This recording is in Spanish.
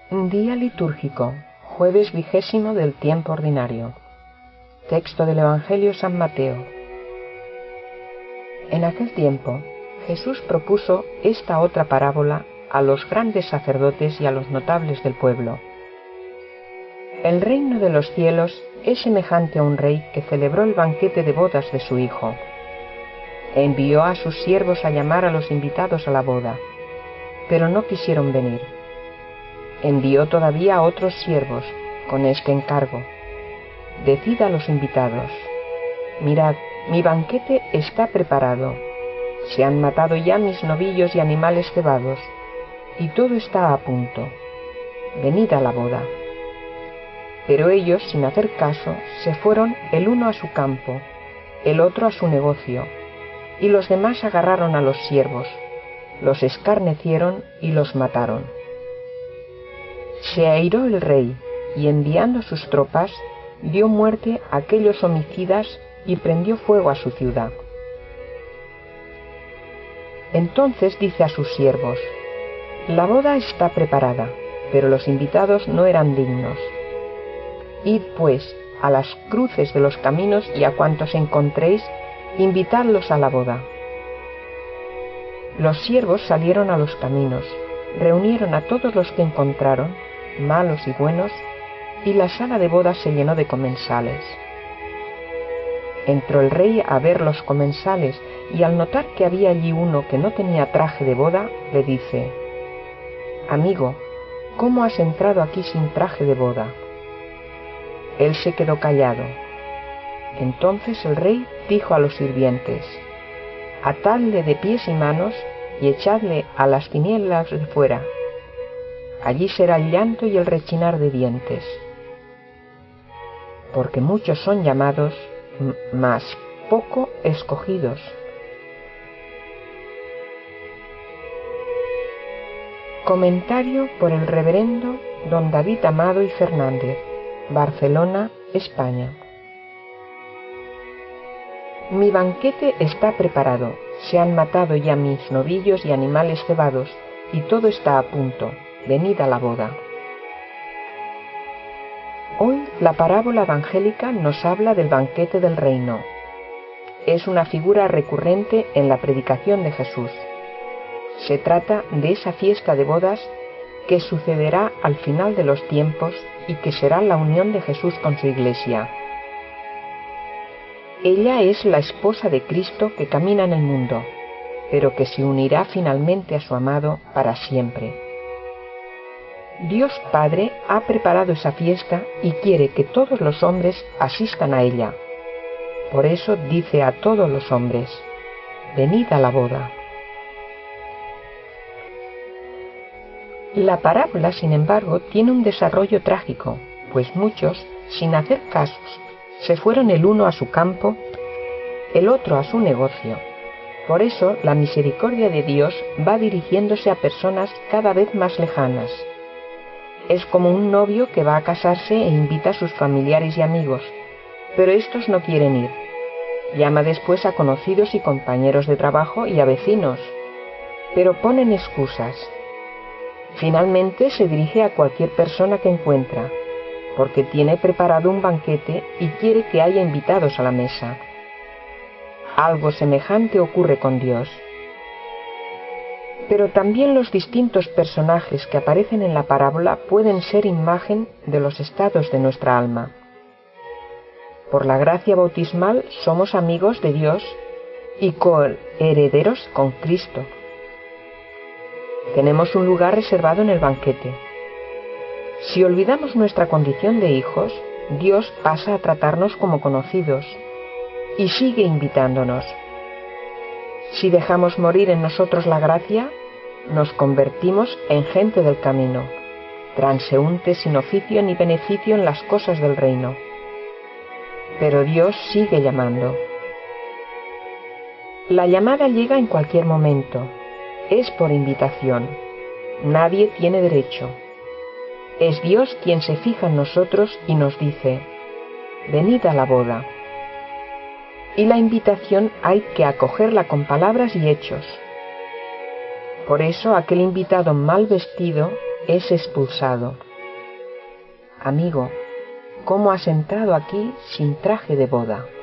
Un día litúrgico, jueves 20 del tiempo ordinario. Texto del Evangelio San Mateo. En aquel tiempo, Jesús propuso esta otra parábola a los grandes sacerdotes y a los notables del pueblo. El reino de los cielos es semejante a un rey que celebró el banquete de bodas de su hijo. Envió a sus siervos a llamar a los invitados a la boda, pero no quisieron venir. Envió todavía a otros siervos con este encargo: decid a los invitados: mirad, mi banquete está preparado, se han matado ya mis novillos y animales cebados, y todo está a punto, venid a la boda. Pero ellos, sin hacer caso, se fueron el uno a su campo, el otro a su negocio, y los demás agarraron a los siervos, los escarnecieron y los mataron. Se airó el rey, y enviando sus tropas, dio muerte a aquellos homicidas y prendió fuego a su ciudad. Entonces dice a sus siervos: la boda está preparada, pero los invitados no eran dignos. Id pues a las cruces de los caminos y a cuantos encontréis, invitadlos a la boda. Los siervos salieron a los caminos, reunieron a todos los que encontraron, malos y buenos, y la sala de bodas se llenó de comensales. Entró el rey a ver los comensales, y al notar que había allí uno que no tenía traje de boda, le dice: amigo, ¿cómo has entrado aquí sin traje de boda? Él se quedó callado. Entonces el rey dijo a los sirvientes: atadle de pies y manos y echadle a las tinieblas de fuera. Allí será el llanto y el rechinar de dientes. Porque muchos son llamados, mas poco escogidos. Comentario por el reverendo don David Amado y Fernández, Barcelona, España. Mi banquete está preparado, se han matado ya mis novillos y animales cebados, y todo está a punto, venid a la boda. Hoy la parábola evangélica nos habla del banquete del reino. Es una figura recurrente en la predicación de Jesús. Se trata de esa fiesta de bodas que sucederá al final de los tiempos y que será la unión de Jesús con su Iglesia. Ella es la esposa de Cristo que camina en el mundo, pero que se unirá finalmente a su amado para siempre. Dios Padre ha preparado esa fiesta y quiere que todos los hombres asistan a ella. Por eso dice a todos los hombres: venid a la boda. La parábola, sin embargo, tiene un desarrollo trágico, pues muchos, sin hacer casos, se fueron el uno a su campo, el otro a su negocio. Por eso la misericordia de Dios va dirigiéndose a personas cada vez más lejanas. Es como un novio que va a casarse e invita a sus familiares y amigos, pero estos no quieren ir. Llama después a conocidos y compañeros de trabajo y a vecinos, pero ponen excusas. Finalmente se dirige a cualquier persona que encuentra, porque tiene preparado un banquete y quiere que haya invitados a la mesa. Algo semejante ocurre con Dios. Pero también los distintos personajes que aparecen en la parábola pueden ser imagen de los estados de nuestra alma. Por la gracia bautismal somos amigos de Dios y coherederos con Cristo. Tenemos un lugar reservado en el banquete. Si olvidamos nuestra condición de hijos, Dios pasa a tratarnos como conocidos y sigue invitándonos. Si dejamos morir en nosotros la gracia, nos convertimos en gente del camino, transeúntes sin oficio ni beneficio en las cosas del reino. Pero Dios sigue llamando. La llamada llega en cualquier momento. Es por invitación. Nadie tiene derecho. Es Dios quien se fija en nosotros y nos dice: venid a la boda. Y la invitación hay que acogerla con palabras y hechos. Por eso aquel invitado mal vestido es expulsado. Amigo, ¿cómo has entrado aquí sin traje de boda?